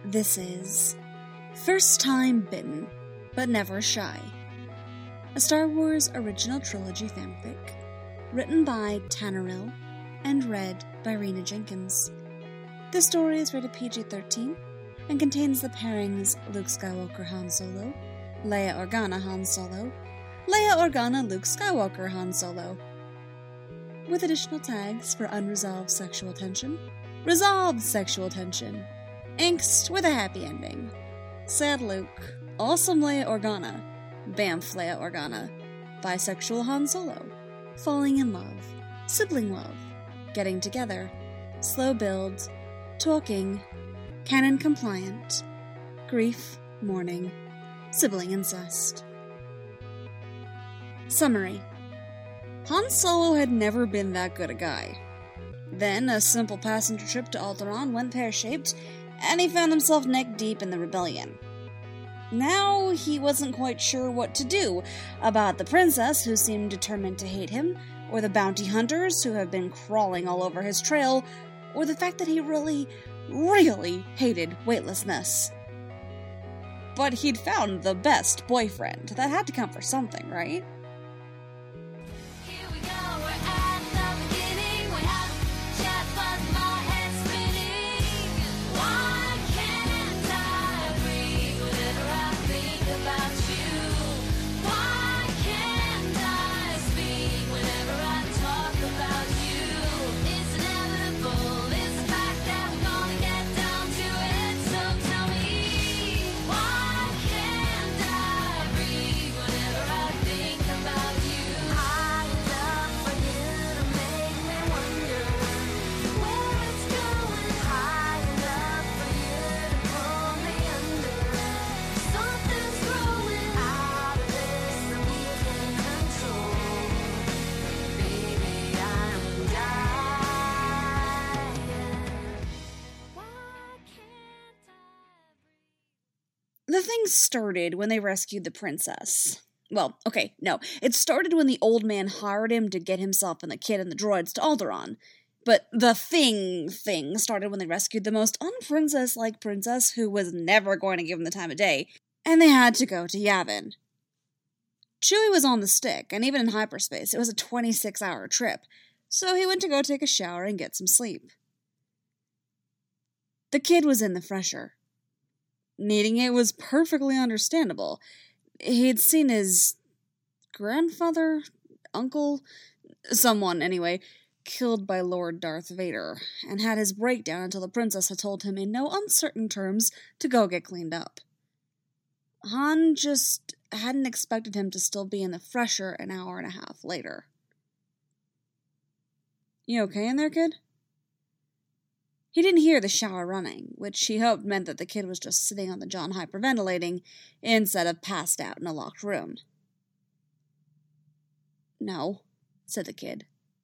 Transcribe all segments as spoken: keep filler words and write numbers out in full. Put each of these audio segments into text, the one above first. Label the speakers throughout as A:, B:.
A: This is First Time Bitten, But Never Shy, a Star Wars original trilogy fanfic, written by Tanneril and read by Rena Jenkins. This story is rated P G thirteen and contains the pairings Luke Skywalker Han Solo, Leia Organa Han Solo, Leia Organa Luke Skywalker Han Solo, with additional tags for unresolved sexual tension, resolved sexual tension, angst with a happy ending, sad Luke, awesome Leia Organa, Bamf Leia Organa, bisexual Han Solo, falling in love, sibling love, getting together, slow build, talking, canon compliant, grief, mourning, sibling incest. Summary. Han Solo had never been that good a guy. Then, a simple passenger trip to Alderaan went pear-shaped, and he found himself neck-deep in the rebellion. Now, he wasn't quite sure what to do about the princess who seemed determined to hate him, or the bounty hunters who have been crawling all over his trail, or the fact that he really, really hated weightlessness. But he'd found the best boyfriend. That had to count for something, right? The thing started when they rescued the princess. Well, okay, no. It started when the old man hired him to get himself and the kid and the droids to Alderaan. But the thing thing started when they rescued the most unprincess-like princess who was never going to give him the time of day, and they had to go to Yavin. Chewie was on the stick, and even in hyperspace, it was a twenty-six hour trip, so he went to go take a shower and get some sleep. The kid was in the fresher. Needing it was perfectly understandable. He'd seen his grandfather, uncle, someone anyway, killed by Lord Darth Vader, and had his breakdown until the princess had told him in no uncertain terms to go get cleaned up. Han just hadn't expected him to still be in the fresher an hour and a half later. You okay in there, kid? He didn't hear the shower running, which he hoped meant that the kid was just sitting on the John hyperventilating instead of passed out in a locked room. No, said the kid.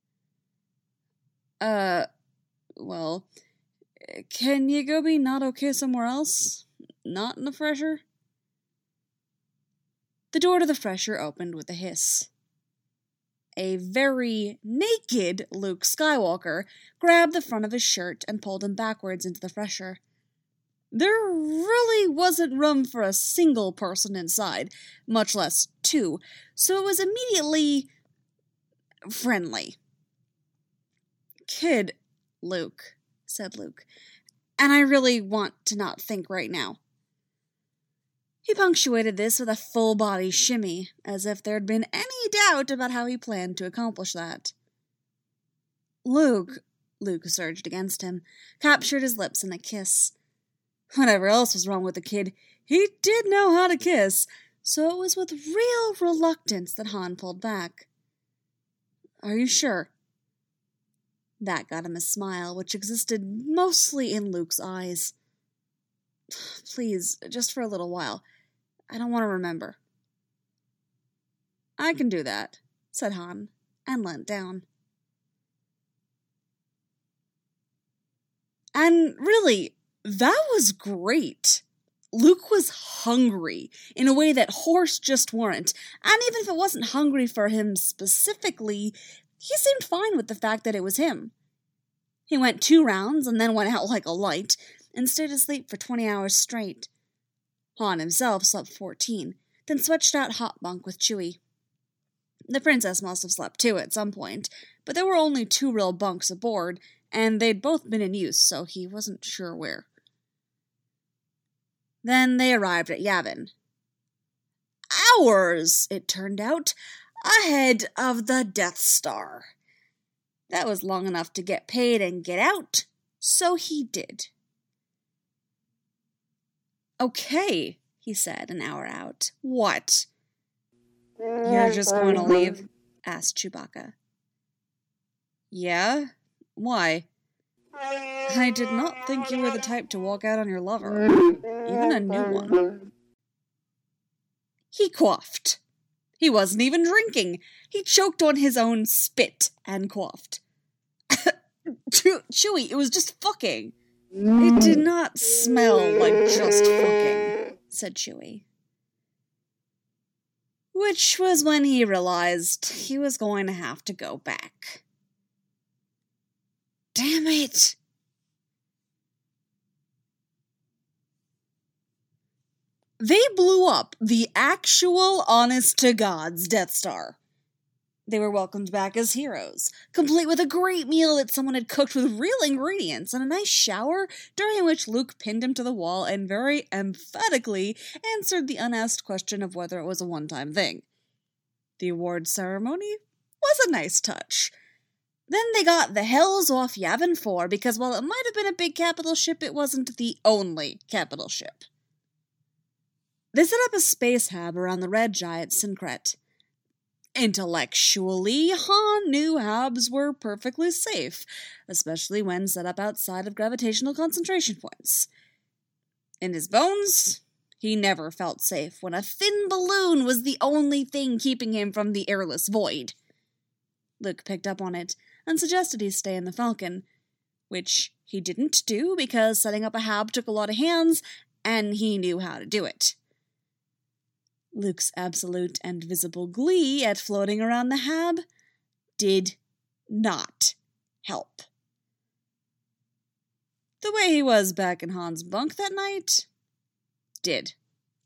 A: Uh, well, can you go be not okay somewhere else? Not in the fresher? The door to the fresher opened with a hiss. A very naked Luke Skywalker grabbed the front of his shirt and pulled him backwards into the fresher. There really wasn't room for a single person inside, much less two, so it was immediately friendly. Kid, Luke, said Luke, and I really want to not think right now. He punctuated this with a full-body shimmy, as if there'd been any doubt about how he planned to accomplish that. Luke, Luke surged against him, captured his lips in a kiss. Whatever else was wrong with the kid, he did know how to kiss, so it was with real reluctance that Han pulled back. Are you sure? That got him a smile, which existed mostly in Luke's eyes. Please, just for a little while. I don't want to remember. I can do that, said Han, and leant down. And really, that was great. Luke was hungry, in a way that Horse just weren't, and even if it wasn't hungry for him specifically, he seemed fine with the fact that it was him. He went two rounds and then went out like a light, and stayed asleep for twenty hours straight. Han himself slept fourteen, then switched out hot bunk with Chewie. The princess must have slept too at some point, but there were only two real bunks aboard, and they'd both been in use, so he wasn't sure where. Then they arrived at Yavin. Hours, it turned out, ahead of the Death Star. That was long enough to get paid and get out, so he did. Okay, he said an hour out. What? You're just going to leave? Asked Chewbacca. Yeah? Why? I did not think you were the type to walk out on your lover, even a new one. He coughed. He wasn't even drinking. He choked on his own spit and coughed. Chewie, it was just fucking. It did not smell like just fucking, said Chewie. Which was when he realized he was going to have to go back. Damn it! They blew up the actual honest-to-God's Death Star. They were welcomed back as heroes, complete with a great meal that someone had cooked with real ingredients and a nice shower, during which Luke pinned him to the wall and very emphatically answered the unasked question of whether it was a one-time thing. The award ceremony was a nice touch. Then they got the hells off Yavin four because while it might have been a big capital ship, it wasn't the only capital ship. They set up a space hab around the red giant Syncret. Intellectually, Han knew habs were perfectly safe, especially when set up outside of gravitational concentration points. In his bones, he never felt safe when a thin balloon was the only thing keeping him from the airless void. Luke picked up on it and suggested he stay in the Falcon, which he didn't do because setting up a hab took a lot of hands, and he knew how to do it. Luke's absolute and visible glee at floating around the hab did not help. The way he was back in Han's bunk that night did.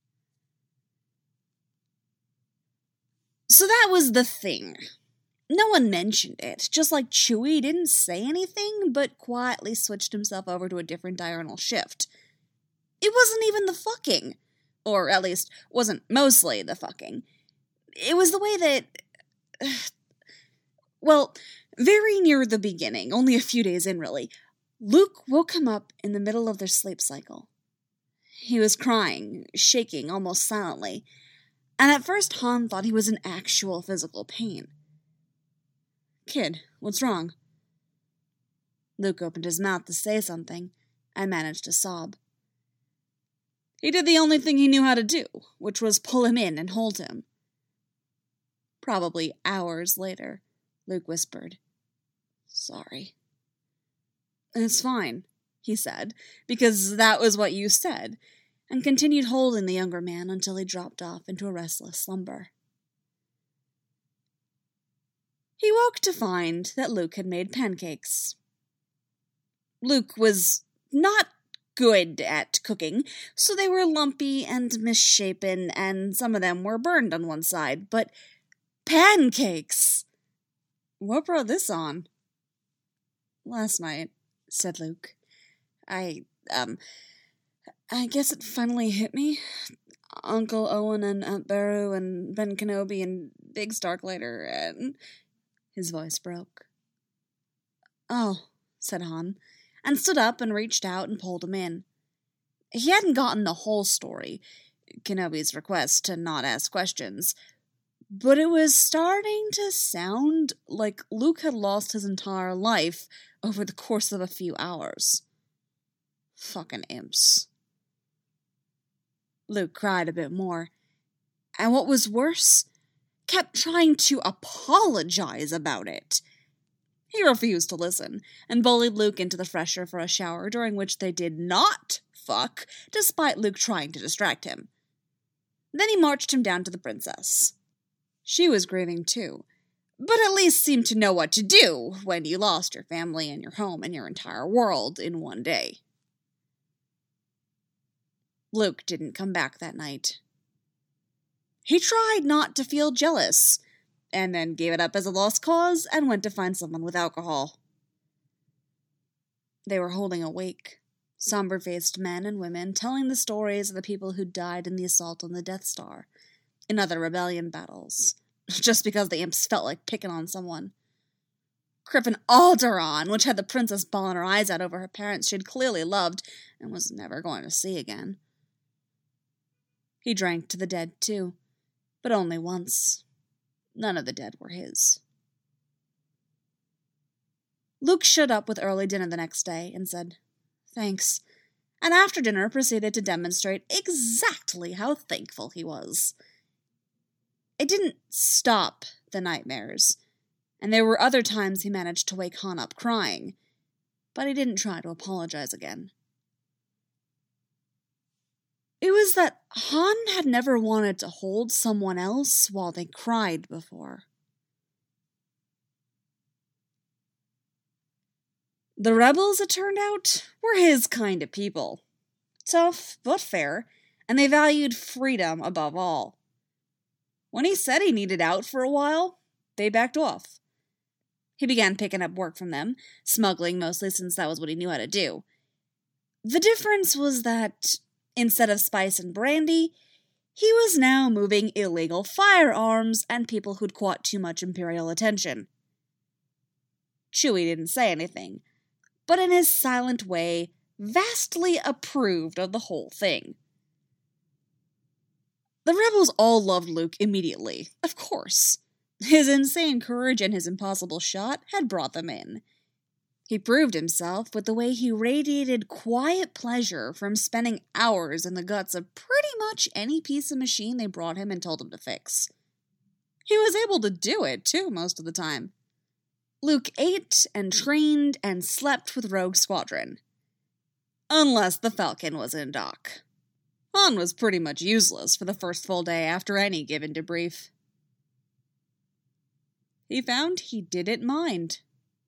A: So that was the thing. No one mentioned it, just like Chewie didn't say anything, but quietly switched himself over to a different diurnal shift. It wasn't even the fucking. Or at least, wasn't mostly the fucking. It was the way that... Well, very near the beginning, only a few days in really, Luke woke him up in the middle of their sleep cycle. He was crying, shaking almost silently, and at first Han thought he was in actual physical pain. Kid, what's wrong? Luke opened his mouth to say something, and managed to sob. He did the only thing he knew how to do, which was pull him in and hold him. Probably hours later, Luke whispered, Sorry. It's fine, he said, because that was what you said, and continued holding the younger man until he dropped off into a restless slumber. He woke to find that Luke had made pancakes. Luke was not good at cooking, so they were lumpy and misshapen, and some of them were burned on one side, but pancakes! What brought this on? Last night, said Luke. I, um, I guess it finally hit me. Uncle Owen and Aunt Beru and Ben Kenobi and Big Starklighter, and... His voice broke. Oh, said Han, and stood up and reached out and pulled him in. He hadn't gotten the whole story, Kenobi's request to not ask questions, but it was starting to sound like Luke had lost his entire life over the course of a few hours. Fucking imps. Luke cried a bit more, and what was worse, kept trying to apologize about it. He refused to listen, and bullied Luke into the fresher for a shower, during which they did not fuck, despite Luke trying to distract him. Then he marched him down to the princess. She was grieving too, but at least seemed to know what to do when you lost your family and your home and your entire world in one day. Luke didn't come back that night. He tried not to feel jealous, and then gave it up as a lost cause and went to find someone with alcohol. They were holding a wake, somber-faced men and women telling the stories of the people who died in the assault on the Death Star, in other rebellion battles, just because the imps felt like picking on someone. Crippen Alderaan, which had the princess bawling her eyes out over her parents she'd clearly loved and was never going to see again. He drank to the dead, too, but only once. None of the dead were his. Luke showed up with early dinner the next day and said, "Thanks," and after dinner proceeded to demonstrate exactly how thankful he was. It didn't stop the nightmares, and there were other times he managed to wake Han up crying, but he didn't try to apologize again. It was that Han had never wanted to hold someone else while they cried before. The rebels, it turned out, were his kind of people. Tough, but fair, and they valued freedom above all. When he said he needed out for a while, they backed off. He began picking up work from them, smuggling mostly since that was what he knew how to do. The difference was that, instead of spice and brandy, he was now moving illegal firearms and people who'd caught too much Imperial attention. Chewie didn't say anything, but in his silent way, vastly approved of the whole thing. The rebels all loved Luke immediately, of course. His insane courage and his impossible shot had brought them in. He proved himself with the way he radiated quiet pleasure from spending hours in the guts of pretty much any piece of machine they brought him and told him to fix. He was able to do it, too, most of the time. Luke ate and trained and slept with Rogue Squadron. Unless the Falcon was in dock. Han was pretty much useless for the first full day after any given debrief. He found he didn't mind.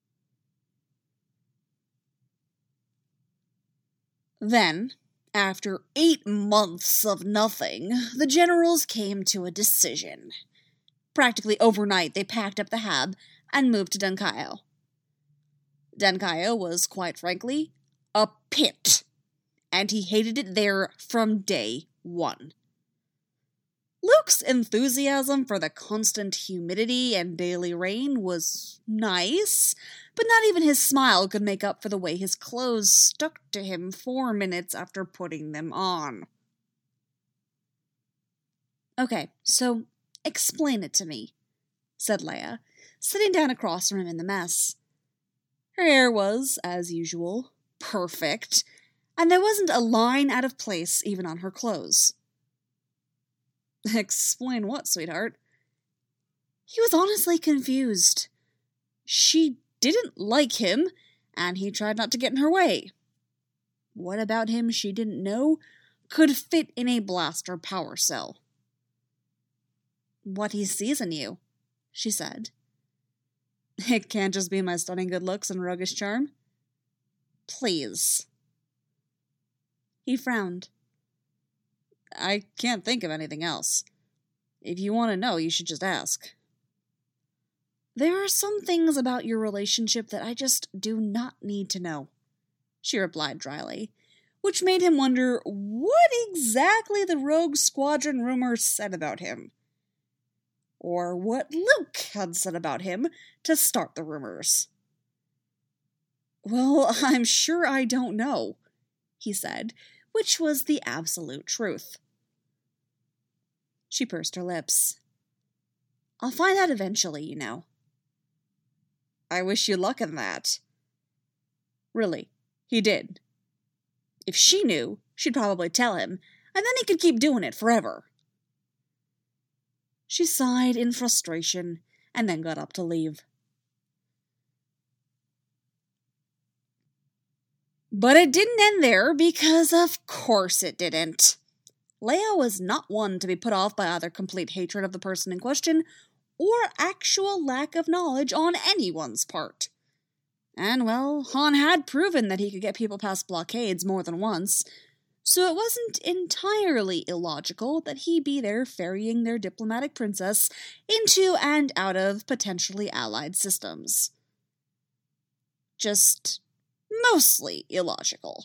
A: Then, after eight months of nothing, the generals came to a decision. Practically overnight, they packed up the Hab and moved to Dun Kaio. Dun Kaio was, quite frankly, a pit, and he hated it there from day one. Luke's enthusiasm for the constant humidity and daily rain was nice, but not even his smile could make up for the way his clothes stuck to him four minutes after putting them on. "Okay, so explain it to me," said Leia, sitting down across from him in the mess. Her hair was, as usual, perfect, and there wasn't a line out of place even on her clothes. "Explain what, sweetheart?" He was honestly confused. She didn't like him, and he tried not to get in her way. What about him she didn't know could fit in a blaster power cell? "What he sees in you," she said. "It can't just be my stunning good looks and roguish charm?" "Please." He frowned. "I can't think of anything else. If you want to know, you should just ask." "There are some things about your relationship that I just do not need to know," she replied dryly, which made him wonder what exactly the Rogue Squadron rumors said about him. Or what Luke had said about him to start the rumors. "Well, I'm sure I don't know," he said, which was the absolute truth. She pursed her lips. "I'll find out eventually, you know." "I wish you luck in that." Really, he did. If she knew, she'd probably tell him, and then he could keep doing it forever. She sighed in frustration, and then got up to leave. But it didn't end there, because of course it didn't. Leia was not one to be put off by either complete hatred of the person in question, or actual lack of knowledge on anyone's part. And, well, Han had proven that he could get people past blockades more than once, so it wasn't entirely illogical that he be there ferrying their diplomatic princess into and out of potentially allied systems. Just mostly illogical.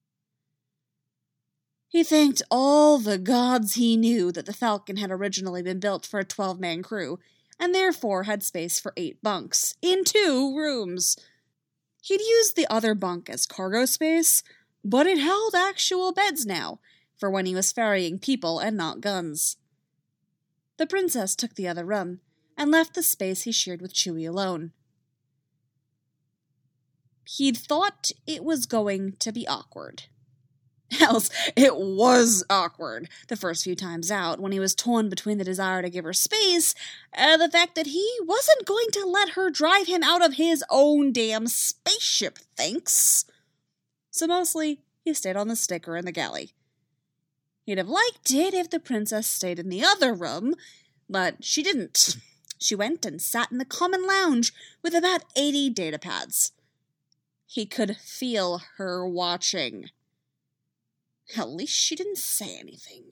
A: He thanked all the gods he knew that the Falcon had originally been built for a twelve-man crew, and therefore had space for eight bunks, in two rooms. He'd used the other bunk as cargo space, but it held actual beds now, for when he was ferrying people and not guns. The princess took the other room, and left the space he shared with Chewie alone. He'd thought it was going to be awkward. Else, it was awkward the first few times out, when he was torn between the desire to give her space and the fact that he wasn't going to let her drive him out of his own damn spaceship, thanks. So mostly, he stayed on the sticker in the galley. He'd have liked it if the princess stayed in the other room, but she didn't. She went and sat in the common lounge with about eighty datapads. He could feel her watching. At least she didn't say anything.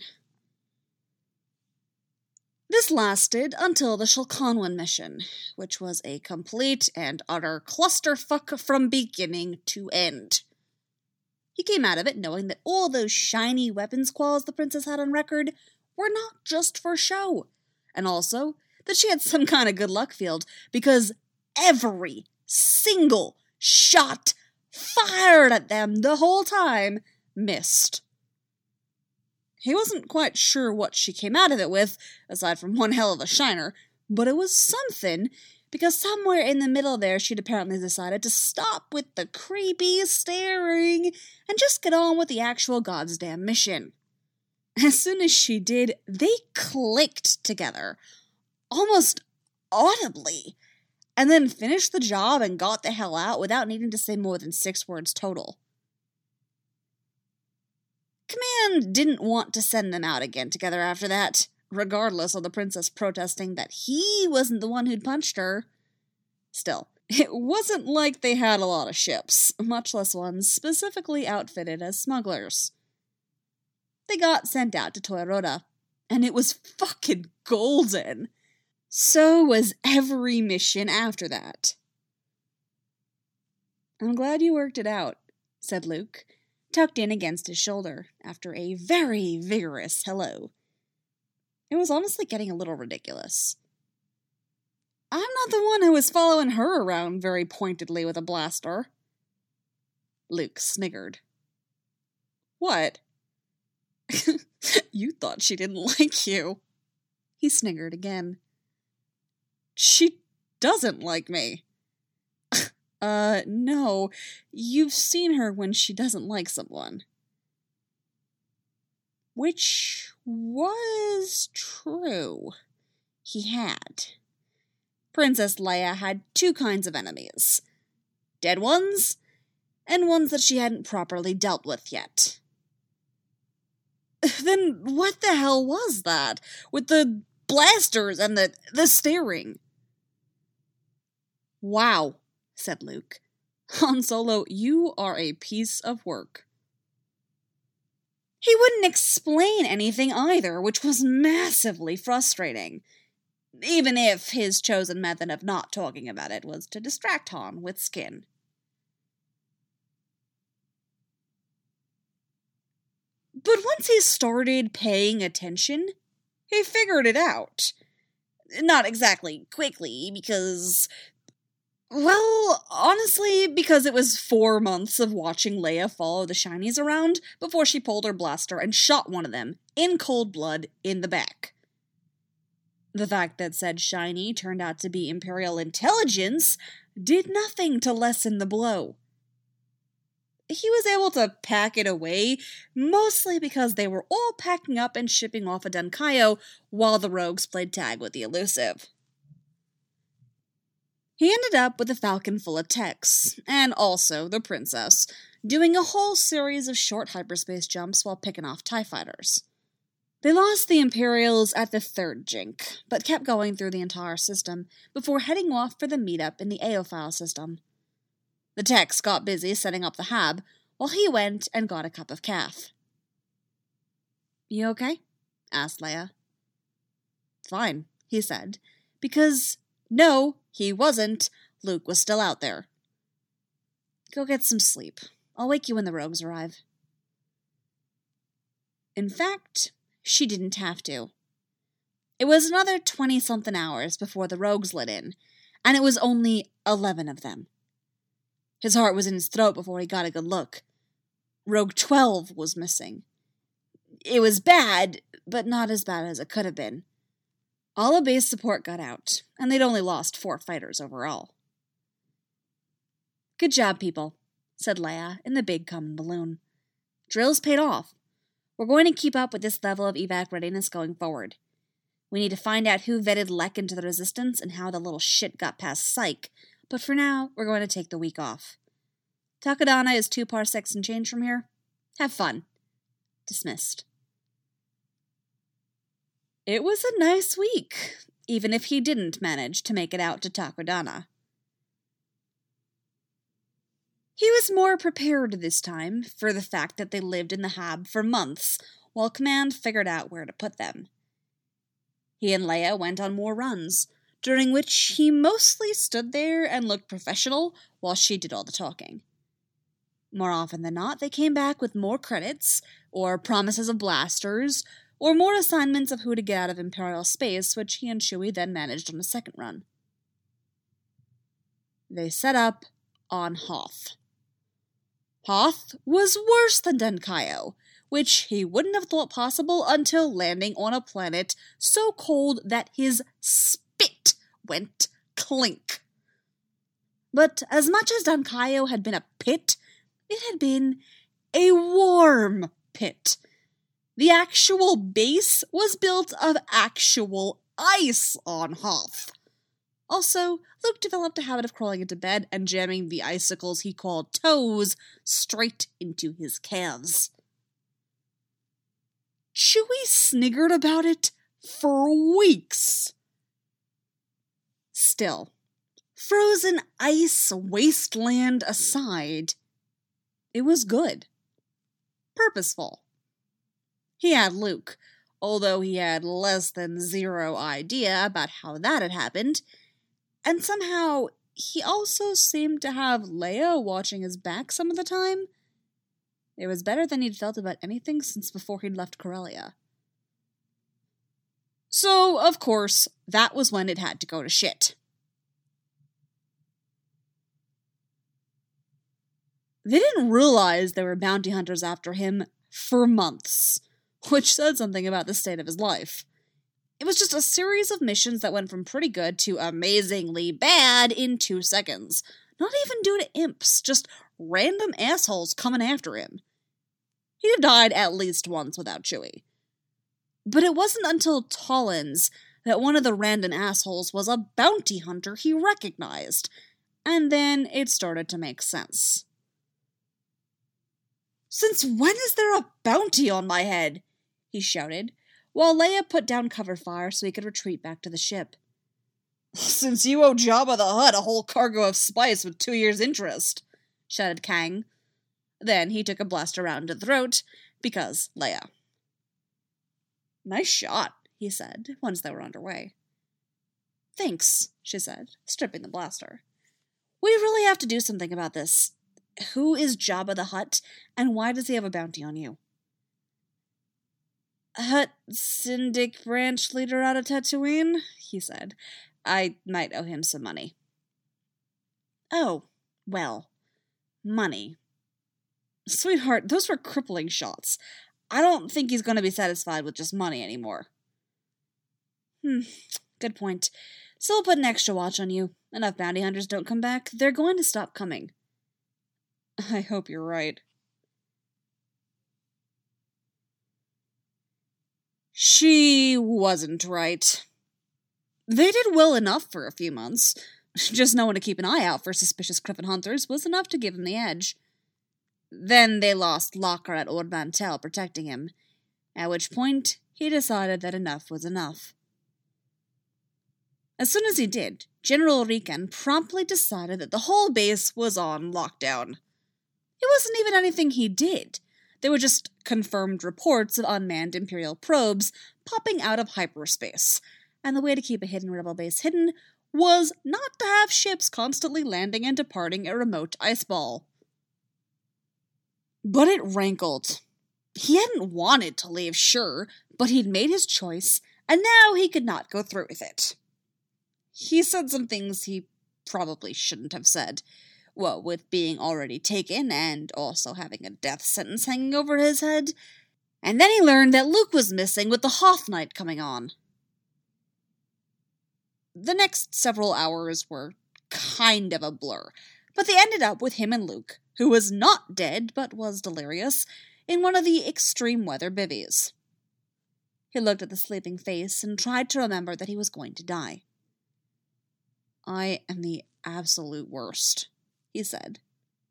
A: This lasted until the Shalconwan mission, which was a complete and utter clusterfuck from beginning to end. He came out of it knowing that all those shiny weapons quals the princess had on record were not just for show, and also that she had some kind of good luck field, because every single shot fired at them the whole time missed. He wasn't quite sure what she came out of it with, aside from one hell of a shiner, but it was something, because somewhere in the middle there she'd apparently decided to stop with the creepy staring and just get on with the actual goddamn mission. As soon as she did, they clicked together, almost audibly, and then finished the job and got the hell out without needing to say more than six words total. Command didn't want to send them out again together after that, regardless of the princess protesting that he wasn't the one who'd punched her. Still, it wasn't like they had a lot of ships, much less ones specifically outfitted as smugglers. They got sent out to Toyoroda, and it was fucking golden. So was every mission after that. "I'm glad you worked it out," said Luke, tucked in against his shoulder, after a very vigorous hello. It was honestly getting a little ridiculous. I'm not the one who was following her around very pointedly with a blaster. Luke sniggered. What? You thought she didn't like you. He sniggered again. She doesn't like me. Uh, no. You've seen her when she doesn't like someone. Which was true. He had. Princess Leia had two kinds of enemies. Dead ones, and ones that she hadn't properly dealt with yet. Then what the hell was that? With the blasters and the, the staring? Wow, said Luke. Han Solo, you are a piece of work. He wouldn't explain anything either, which was massively frustrating. Even if his chosen method of not talking about it was to distract Han with skin. But once he started paying attention, he figured it out. Not exactly quickly, because... Well, honestly, because it was four months of watching Leia follow the shinies around before she pulled her blaster and shot one of them, in cold blood, in the back. The fact that said shiny turned out to be Imperial intelligence did nothing to lessen the blow. He was able to pack it away, mostly because they were all packing up and shipping off a Dunkayo while the rogues played tag with the elusive. He ended up with a falcon full of techs, and also the princess, doing a whole series of short hyperspace jumps while picking off TIE fighters. They lost the Imperials at the third jink, but kept going through the entire system before heading off for the meetup in the Aophile system. The techs got busy setting up the hab, while he went and got a cup of caf. You okay? Asked Leia. Fine, he said, because, no, he wasn't. Luke was still out there. Go get some sleep. I'll wake you when the rogues arrive. In fact, she didn't have to. It was another twenty-something hours before the rogues lit in, and it was only eleven of them. His heart was in his throat before he got a good look. Rogue twelve was missing. It was bad, but not as bad as it could have been. All of base support got out, and they'd only lost four fighters overall. Good job, people, said Leia in the big common balloon. Drills paid off. We're going to keep up with this level of evac readiness going forward. We need to find out who vetted Lek into the Resistance and how the little shit got past Psych, but for now, we're going to take the week off. Takodana is two parsecs and change from here. Have fun. Dismissed. It was a nice week, even if he didn't manage to make it out to Takodana. He was more prepared this time for the fact that they lived in the Hab for months while Command figured out where to put them. He and Leia went on more runs, during which he mostly stood there and looked professional while she did all the talking. More often than not, they came back with more credits, or promises of blasters, or more assignments of who to get out of Imperial space, which he and Chewie then managed on a second run. They set up on Hoth. Hoth was worse than Denkaio, which he wouldn't have thought possible until landing on a planet so cold that his spit went clink. But as much as Denkaio had been a pit, it had been a warm pit. The actual base was built of actual ice on Hoth. Also, Luke developed a habit of crawling into bed and jamming the icicles he called toes straight into his calves. Chewie sniggered about it for weeks. Still, frozen ice wasteland aside, it was good. Purposeful. He had Luke, although he had less than zero idea about how that had happened, and somehow he also seemed to have Leia watching his back some of the time. It was better than he'd felt about anything since before he'd left Corellia. So, of course, that was when it had to go to shit. They didn't realize there were bounty hunters after him for months, which said something about the state of his life. It was just a series of missions that went from pretty good to amazingly bad in two seconds. Not even due to imps, just random assholes coming after him. He'd have died at least once without Chewie. But it wasn't until Tollins that one of the random assholes was a bounty hunter he recognized, and then it started to make sense. "Since when is there a bounty on my head?" he shouted, while Leia put down cover fire so he could retreat back to the ship. "Since you owe Jabba the Hutt a whole cargo of spice with two years' interest," shouted Kang. Then he took a blast around the throat, because Leia. "Nice shot," he said, once they were underway. "Thanks," she said, stripping the blaster. "We really have to do something about this. Who is Jabba the Hutt, and why does he have a bounty on you?" "Hutt Syndic branch leader out of Tatooine," he said. "I might owe him some money." "Oh, well, money. Sweetheart, those were crippling shots. I don't think he's going to be satisfied with just money anymore." Hmm, good point. So we'll put an extra watch on you. Enough bounty hunters don't come back, they're going to stop coming. I hope you're right. She wasn't right. They did well enough for a few months. Just knowing to keep an eye out for suspicious Griffin hunters was enough to give him the edge. Then they lost Locker at Ord Mantell protecting him, at which point he decided that enough was enough. As soon as he did, General Riken promptly decided that the whole base was on lockdown. It wasn't even anything he did. They were just confirmed reports of unmanned Imperial probes popping out of hyperspace, and the way to keep a hidden rebel base hidden was not to have ships constantly landing and departing a remote ice ball. But it rankled. He hadn't wanted to leave, sure, but he'd made his choice, and now he could not go through with it. He said some things he probably shouldn't have said. Well, with being already taken and also having a death sentence hanging over his head. And then he learned that Luke was missing with the Hoth Night coming on. The next several hours were kind of a blur, but they ended up with him and Luke, who was not dead but was delirious, in one of the extreme weather bivvies. He looked at the sleeping face and tried to remember that he was going to die. "I am the absolute worst," he said.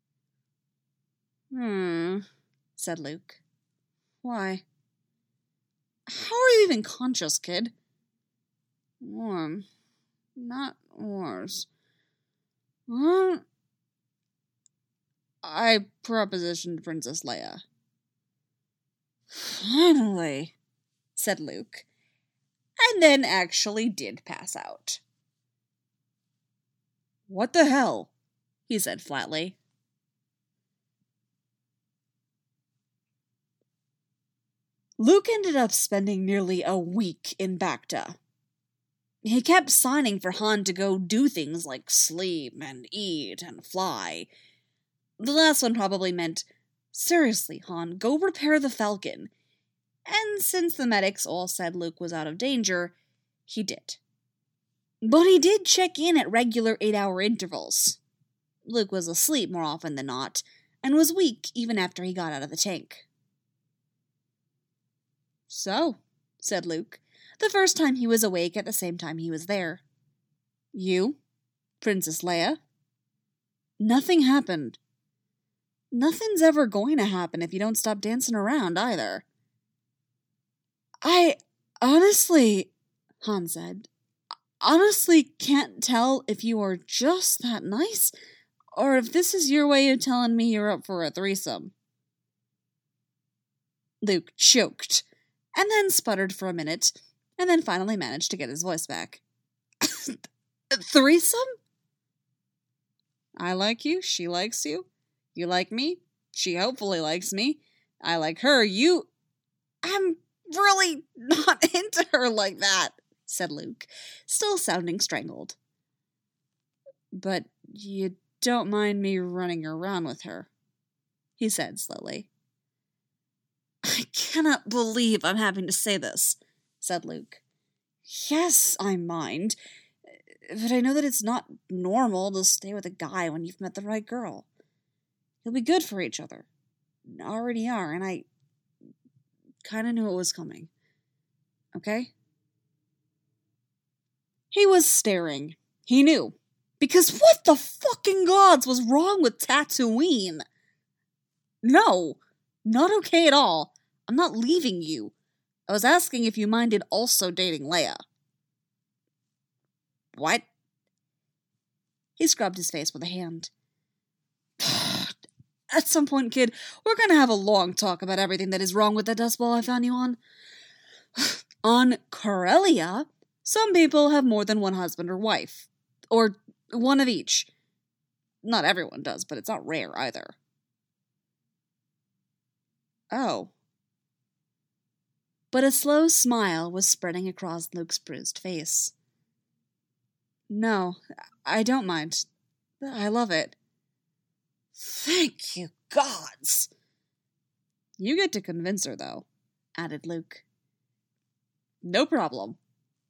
A: Hmm, said Luke. "Why? How are you even conscious, kid?" "Warm. Not worse. Huh? I propositioned Princess Leia." "Finally," said Luke, and then actually did pass out. "What the hell?" he said flatly. Luke ended up spending nearly a week in Bacta. He kept signing for Han to go do things like sleep and eat and fly. The last one probably meant, "Seriously, Han, go repair the Falcon." And since the medics all said Luke was out of danger, he did. But he did check in at regular eight-hour intervals. Luke was asleep more often than not, and was weak even after he got out of the tank. "So," said Luke, the first time he was awake at the same time he was there. "You? Princess Leia?" "Nothing happened." "Nothing's ever going to happen if you don't stop dancing around, either." "I honestly," Han said, "honestly can't tell if you are just that nice, or if this is your way of telling me you're up for a threesome." Luke choked, and then sputtered for a minute, and then finally managed to get his voice back. "Threesome?" "I like you, she likes you. You like me, she hopefully likes me. I like her, you—" "I'm really not into her like that," said Luke, still sounding strangled. "But you don't mind me running around with her," he said slowly. "I cannot believe I'm having to say this," said Luke. "Yes, I mind, but I know that it's not normal to stay with a guy when you've met the right girl. You'll be good for each other. Already are, and I kinda knew it was coming. Okay?" He was staring. He knew. Because what the fucking gods was wrong with Tatooine? "No, not okay at all. I'm not leaving you. I was asking if you minded also dating Leia." "What?" He scrubbed his face with a hand. "At some point, kid, we're gonna have a long talk about everything that is wrong with the dust ball I found you on. On Corellia, some people have more than one husband or wife. Or one of each. Not everyone does, but it's not rare either." "Oh." But a slow smile was spreading across Luke's bruised face. "No, I don't mind. I love it." "Thank you, gods!" "You get to convince her, though," added Luke. "No problem."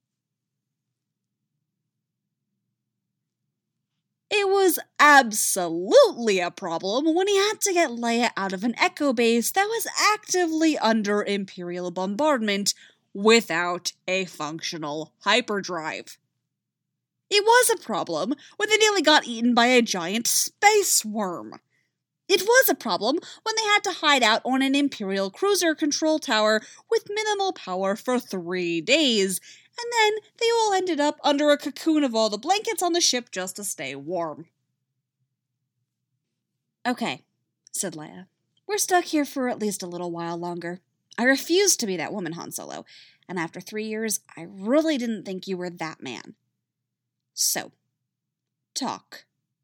A: It was absolutely a problem when he had to get Leia out of an Echo base that was actively under Imperial bombardment without a functional hyperdrive. It was a problem when they nearly got eaten by a giant space worm. It was a problem when they had to hide out on an Imperial cruiser control tower with minimal power for three days, and then they all ended up under a cocoon of all the blankets on the ship just to stay warm. "Okay," said Leia. We're stuck here for at least a little while longer. I refuse to be that woman, Han Solo, and after three years, I really didn't think you were that man. So, talk.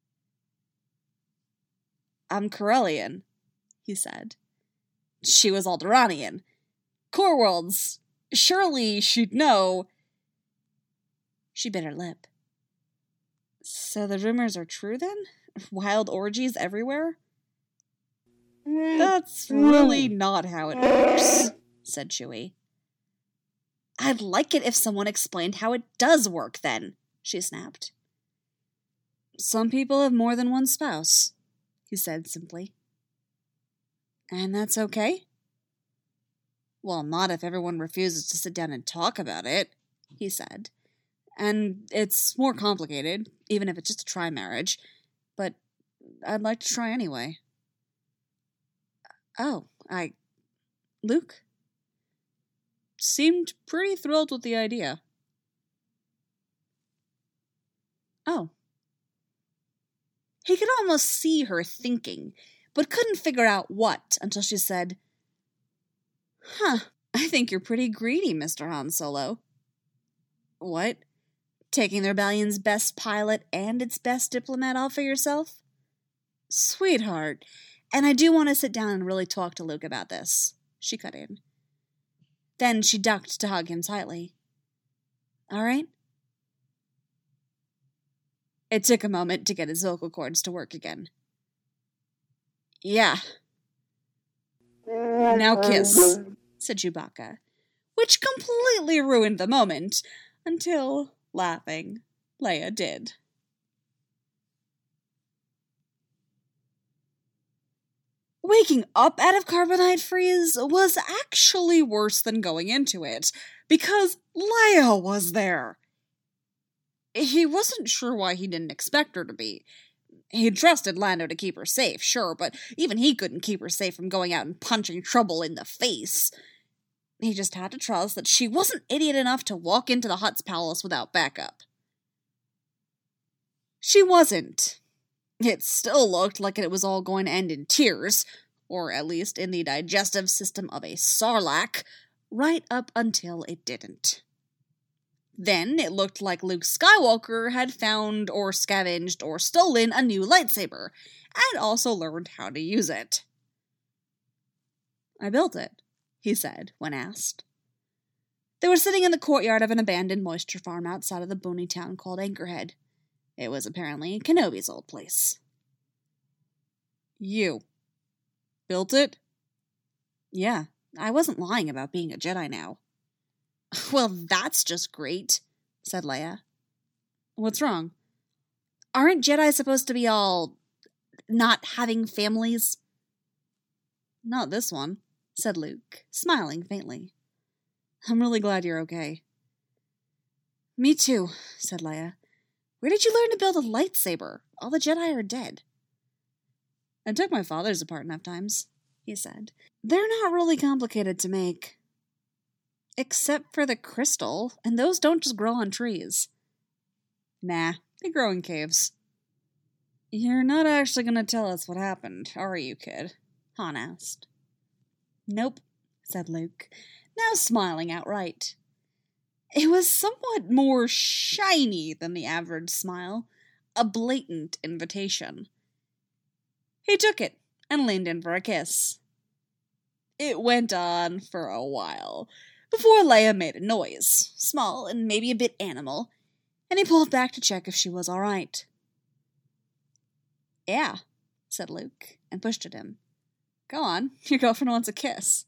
A: I'm Corellian, he said. She was Alderaanian. Core worlds. Surely she'd know. She bit her lip. So the rumors are true then? Wild orgies everywhere? That's really not how it works, said Chewie. I'd like it if someone explained how it does work then, she snapped. Some people have more than one spouse, he said simply. And that's okay? Well, not if everyone refuses to sit down and talk about it, he said. And it's more complicated, even if it's just a tri-marriage. But I'd like to try anyway. Oh, I... Luke? Seemed pretty thrilled with the idea. Oh. He could almost see her thinking, but couldn't figure out what until she said, Huh, I think you're pretty greedy, Mister Han Solo. What? Taking the rebellion's best pilot and its best diplomat all for yourself? Sweetheart, and I do want to sit down and really talk to Luke about this, she cut in. Then she ducked to hug him tightly. All right? It took a moment to get his vocal cords to work again. Yeah. Now kiss, said Chewbacca, which completely ruined the moment, until, laughing, Leia did. Waking up out of carbonite freeze was actually worse than going into it, because Leia was there. He wasn't sure why he didn't expect her to be. He trusted Lando to keep her safe, sure, but even he couldn't keep her safe from going out and punching trouble in the face. He just had to trust that she wasn't idiot enough to walk into the Hutt's palace without backup. She wasn't. It still looked like it was all going to end in tears, or at least in the digestive system of a sarlacc, right up until it didn't. Then it looked like Luke Skywalker had found or scavenged or stolen a new lightsaber, and also learned how to use it. I built it, he said when asked. They were sitting in the courtyard of an abandoned moisture farm outside of the boony town called Anchorhead. It was apparently Kenobi's old place. You built it? Yeah, I wasn't lying about being a Jedi now. Well, that's just great, said Leia. What's wrong? Aren't Jedi supposed to be all not having families? Not this one, said Luke, smiling faintly. I'm really glad you're okay. Me too, said Leia. Where did you learn to build a lightsaber? All the Jedi are dead. I took my father's apart enough times, he said. They're not really complicated to make. Except for the crystal, and those don't just grow on trees. Nah, they grow in caves. You're not actually going to tell us what happened, are you, kid? Han asked. Nope, said Luke, now smiling outright. It was somewhat more shiny than the average smile, a blatant invitation. He took it and leaned in for a kiss. It went on for a while, before Leia made a noise, small and maybe a bit animal, and he pulled back to check if she was all right. Yeah, said Luke, and pushed at him. Go on, your girlfriend wants a kiss.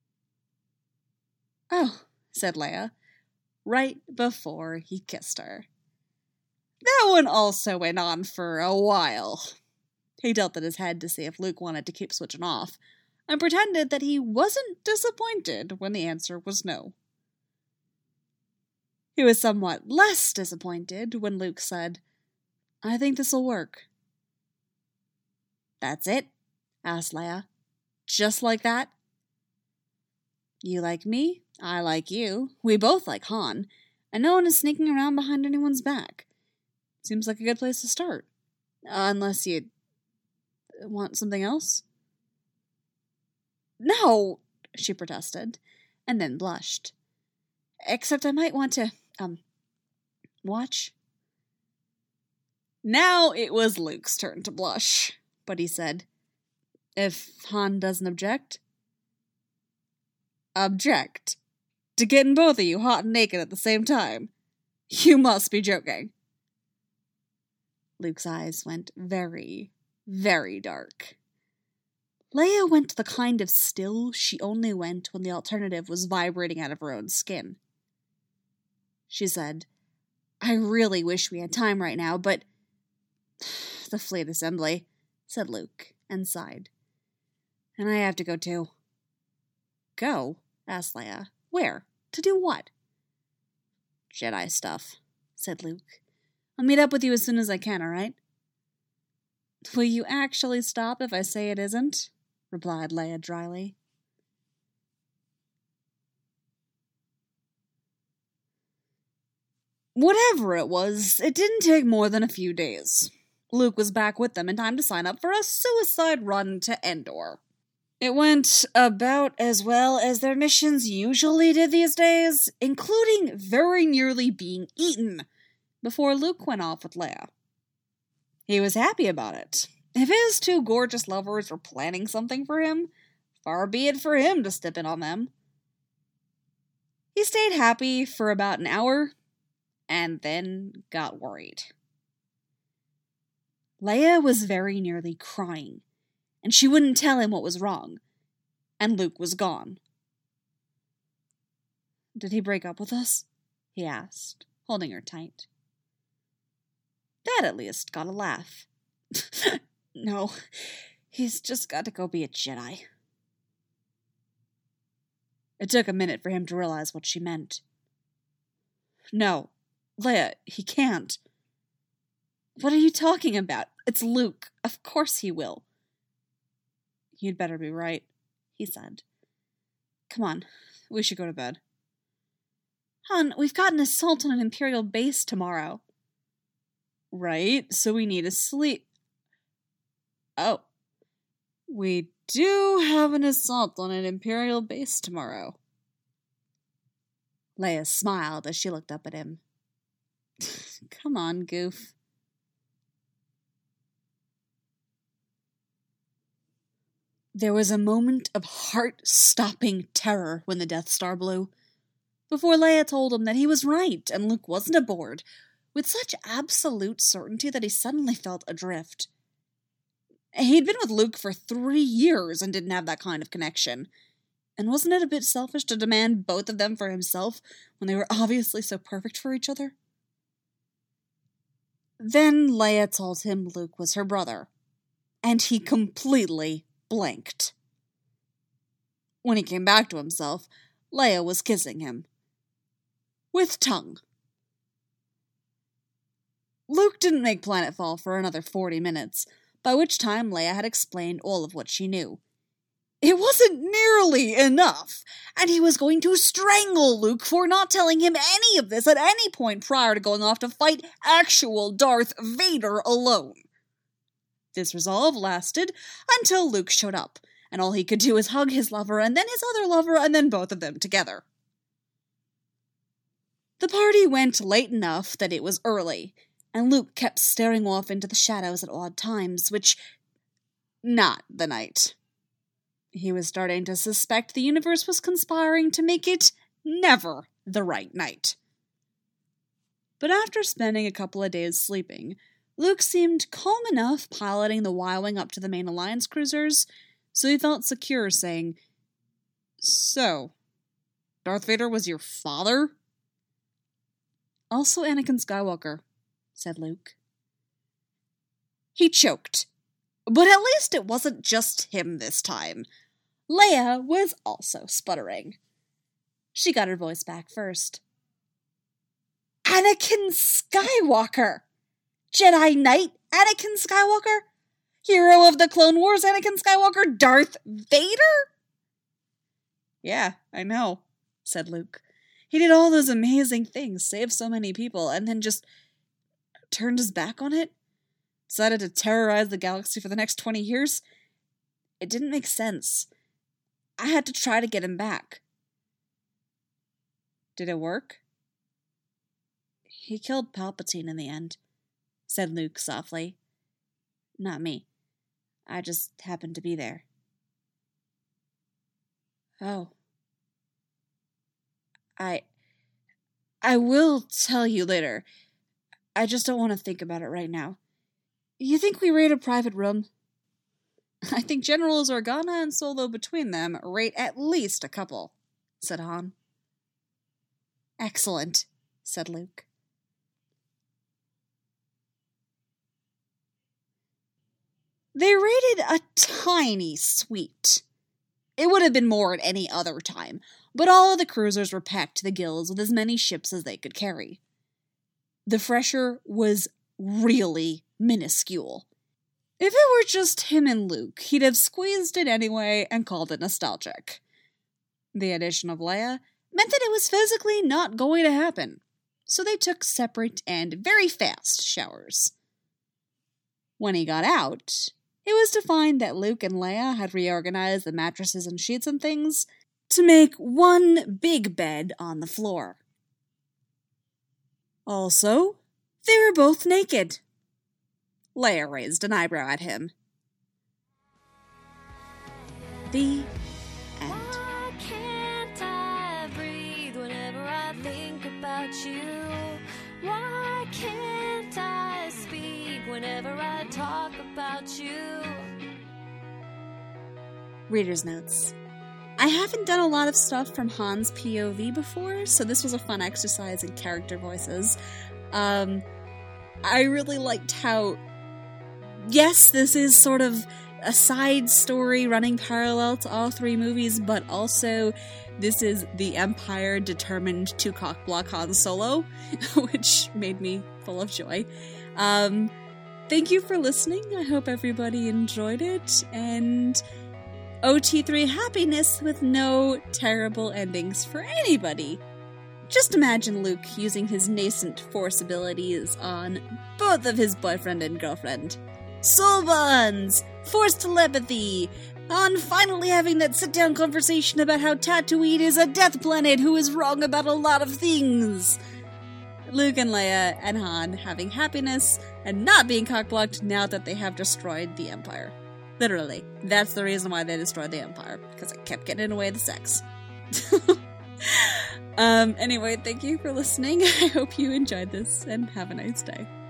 A: Oh, said Leia, right before he kissed her. That one also went on for a while. He tilted his head to see if Luke wanted to keep switching off, and pretended that he wasn't disappointed when the answer was no. He was somewhat less disappointed when Luke said, I think this'll work. That's it? Asked Leia. Just like that? You like me, I like you, we both like Han, and no one is sneaking around behind anyone's back. Seems like a good place to start. Uh, unless you want something else? No, she protested, and then blushed. Except I might want to, um, watch. Now it was Luke's turn to blush, but he said, if Han doesn't object. Object? To getting both of you hot and naked at the same time? You must be joking. Luke's eyes went very, very dark. Leia went to the kind of still she only went when the alternative was vibrating out of her own skin. She said, I really wish we had time right now, but... The fleet assembly, said Luke, and sighed. And I have to go too. Go? Asked Leia. Where? To do what? Jedi stuff, said Luke. I'll meet up with you as soon as I can, all right? Will you actually stop if I say it isn't? Replied Leia dryly. Whatever it was, it didn't take more than a few days. Luke was back with them in time to sign up for a suicide run to Endor. It went about as well as their missions usually did these days, including very nearly being eaten, before Luke went off with Leia. He was happy about it. If his two gorgeous lovers were planning something for him, far be it for him to step in on them. He stayed happy for about an hour, and then got worried. Leia was very nearly crying, and she wouldn't tell him what was wrong, and Luke was gone. Did he break up with us? He asked, holding her tight. Dad at least got a laugh. No, he's just got to go be a Jedi. It took a minute for him to realize what she meant. No, Leia, he can't. What are you talking about? It's Luke. Of course he will. You'd better be right, he said. Come on, we should go to bed. Hon, we've got an assault on an Imperial base tomorrow. Right, so we need to sleep. Oh. We do have an assault on an Imperial base tomorrow. Leia smiled as she looked up at him. Come on, goof. There was a moment of heart-stopping terror when the Death Star blew, before Leia told him that he was right and Luke wasn't aboard, with such absolute certainty that he suddenly felt adrift. He'd been with Luke for three years and didn't have that kind of connection. And wasn't it a bit selfish to demand both of them for himself when they were obviously so perfect for each other? Then Leia told him Luke was her brother, and he completely blanked. When he came back to himself, Leia was kissing him. With tongue. Luke didn't make planetfall for another forty minutes, by which time Leia had explained all of what she knew. It wasn't nearly enough, and he was going to strangle Luke for not telling him any of this at any point prior to going off to fight actual Darth Vader alone. This resolve lasted until Luke showed up, and all he could do was hug his lover and then his other lover and then both of them together. The party went late enough that it was early, and Luke kept staring off into the shadows at odd times, which... not the night. He was starting to suspect the universe was conspiring to make it never the right night. But after spending a couple of days sleeping, Luke seemed calm enough piloting the Y-Wing up to the main Alliance cruisers, so he felt secure saying, So, Darth Vader was your father? Also Anakin Skywalker, said Luke. He choked. But at least it wasn't just him this time. Leia was also sputtering. She got her voice back first. Anakin Skywalker! Jedi Knight Anakin Skywalker? Hero of the Clone Wars Anakin Skywalker? Darth Vader? Yeah, I know, said Luke. He did all those amazing things, saved so many people, and then just turned his back on it? Decided to terrorize the galaxy for the next twenty years? It didn't make sense. I had to try to get him back. Did it work? He killed Palpatine in the end, said Luke softly. Not me. I just happened to be there. Oh. I... I will tell you later. I just don't want to think about it right now. You think we raid a private room? I think Generals Organa and Solo between them rate at least a couple, said Han. Excellent, said Luke. They raided a tiny suite. It would have been more at any other time, but all of the cruisers were packed to the gills with as many ships as they could carry. The Fresher was really minuscule. If it were just him and Luke, he'd have squeezed it anyway and called it nostalgic. The addition of Leia meant that it was physically not going to happen, so they took separate and very fast showers. When he got out, it was to find that Luke and Leia had reorganized the mattresses and sheets and things to make one big bed on the floor. Also, they were both naked. Leia raised an eyebrow at him. The end. Why can't I breathe whenever I think about you? Why can't I speak whenever I talk about you? Reader's notes. I haven't done a lot of stuff from Han's P O V before, so this was a fun exercise in character voices. Um, I really liked how, yes, this is sort of a side story running parallel to all three movies, but also this is the Empire determined to cockblock Han Solo, which made me full of joy. Um, thank you for listening. I hope everybody enjoyed it, and O T three happiness with no terrible endings for anybody. Just imagine Luke using his nascent Force abilities on both of his boyfriend and girlfriend. Soul bonds! Force telepathy! On finally having that sit-down conversation about how Tatooine is a death planet who is wrong about a lot of things! Luke and Leia and Han having happiness and not being cockblocked now that they have destroyed the Empire. Literally. That's the reason why they destroyed the Empire, because it kept getting in the way of the sex. um, anyway, thank you for listening. I hope you enjoyed this, and have a nice day.